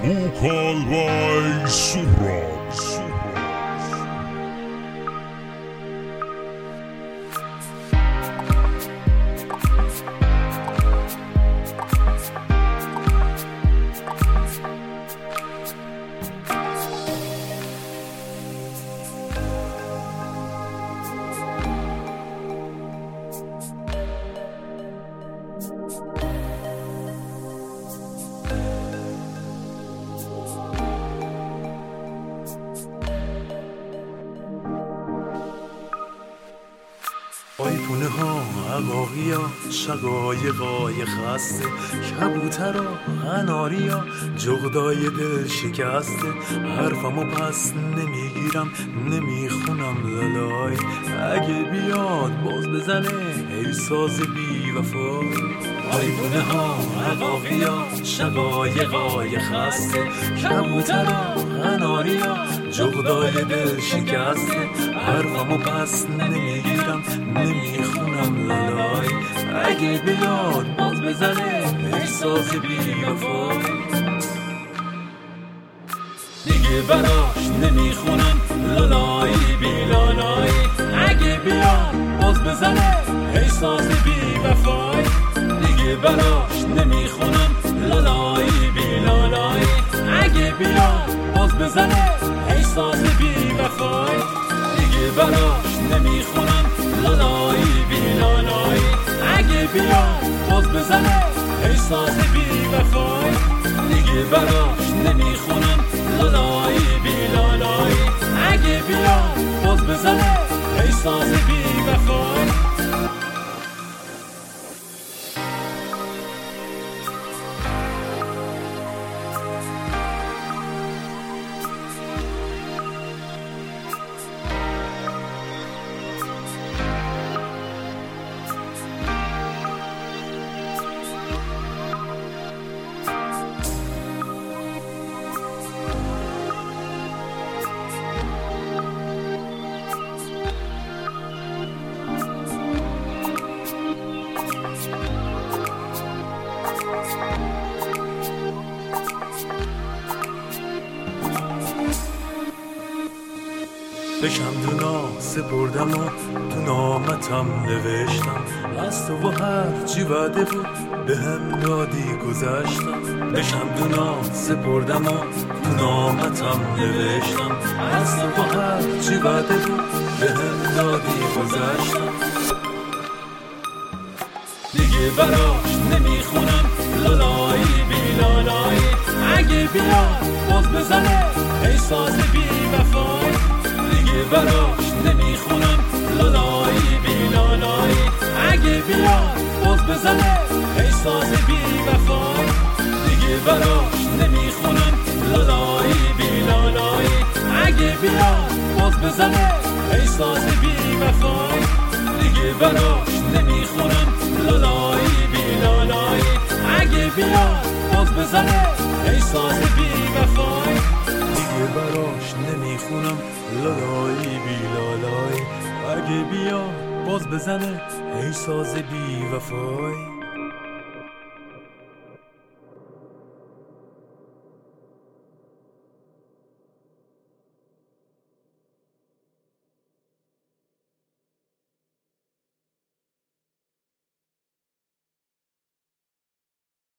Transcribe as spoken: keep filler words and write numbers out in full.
Vokal by Suhrab. آیپونه ها عقاقی ها شقایقای خسته کبوتر ها غناری ها جغدای دل شکسته حرفمو پس نمیگیرم نمیخونم لالای اگه بیاد باز بزنه ای ساز بی وفای آیپونه ها عقاقی ها شقایقای خسته کبوتر ها غناری ها جغدای دل شکسته حرفمو پس نمیگیرم نمیخونم لالای اگه بیاد باز بزنه احساس بی وفای دیگه براش نمیخونم لالای بی لالای اگه بیاد باز بزنه احساس بی وفای دیگه براش نمیخونم لالای بی لالای اگه بیاد باز بزنه احساس بی وفای دیگه براش نمیخونم لالای بی لالای اگه بیاد باز بزنه احساس بی وفای دیگه براش نمیخونم لالای بی لالای اگه بیاد باز بزنه احساس بی وفای بشم دونا سپردم و تو نامتم نوشتم از تو و هر چی وعده بود به هم دادی گذشتم بشم دونا سپردم و تو نامتم نوشتم از تو و هر چی وعده بود به هم دادی گذشتم دیگه براش نمیخونم لالای بی لالای اگه بیاد باز بزنه احساس بی وفای دیگه براش نمیخونم لالای بی لالای اگه بیاد باز بزنه احساس بی وفای دیگه براش نمیخونم لالای بی لالای اگه بیاد باز بزنه احساس بی وفای دیگه براش نمیخونم لالای بی لالای اگه بیاد باز بزنه احساس بی وفای دیگه براش نمیخونم لالای بی لالای اگه بیاد باز بزنه احساس بی وفای